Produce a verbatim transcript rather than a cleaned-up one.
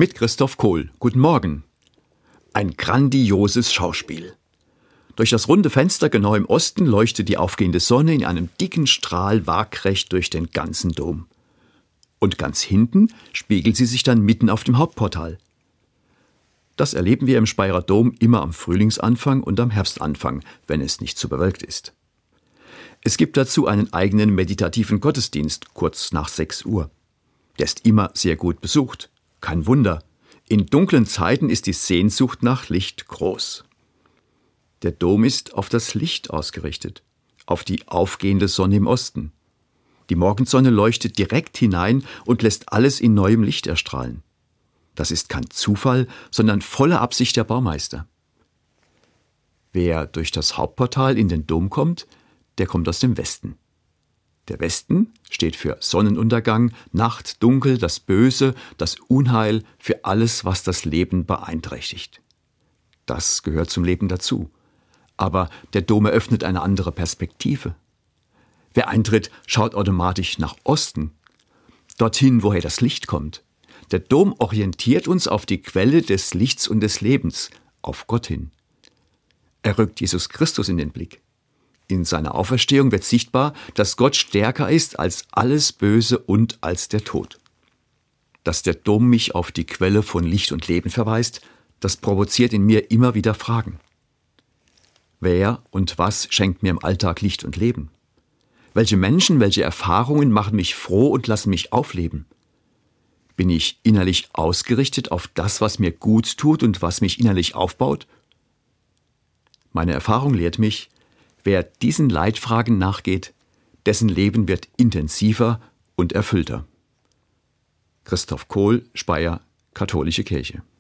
Mit Christoph Kohl. Guten Morgen. Ein grandioses Schauspiel. Durch das runde Fenster genau im Osten leuchtet die aufgehende Sonne in einem dicken Strahl waagrecht durch den ganzen Dom. Und ganz hinten spiegelt sie sich dann mitten auf dem Hauptportal. Das erleben wir im Speyerer Dom immer am Frühlingsanfang und am Herbstanfang, wenn es nicht zu bewölkt ist. Es gibt dazu einen eigenen meditativen Gottesdienst, kurz nach sechs Uhr. Der ist immer sehr gut besucht. Kein Wunder. In dunklen Zeiten ist die Sehnsucht nach Licht groß. Der Dom ist auf das Licht ausgerichtet, auf die aufgehende Sonne im Osten. Die Morgensonne leuchtet direkt hinein und lässt alles in neuem Licht erstrahlen. Das ist kein Zufall, sondern volle Absicht der Baumeister. Wer durch das Hauptportal in den Dom kommt, der kommt aus dem Westen. Der Westen steht für Sonnenuntergang, Nacht, Dunkel, das Böse, das Unheil, für alles, was das Leben beeinträchtigt. Das gehört zum Leben dazu. Aber der Dom eröffnet eine andere Perspektive. Wer eintritt, schaut automatisch nach Osten, dorthin, woher das Licht kommt. Der Dom orientiert uns auf die Quelle des Lichts und des Lebens, auf Gott hin. Er rückt Jesus Christus in den Blick. In seiner Auferstehung wird sichtbar, dass Gott stärker ist als alles Böse und als der Tod. Dass der Dom mich auf die Quelle von Licht und Leben verweist, das provoziert in mir immer wieder Fragen. Wer und was schenkt mir im Alltag Licht und Leben? Welche Menschen, welche Erfahrungen machen mich froh und lassen mich aufleben? Bin ich innerlich ausgerichtet auf das, was mir gut tut und was mich innerlich aufbaut? Meine Erfahrung lehrt mich, wer diesen Leitfragen nachgeht, dessen Leben wird intensiver und erfüllter. Christoph Kohl, Speyer, Katholische Kirche.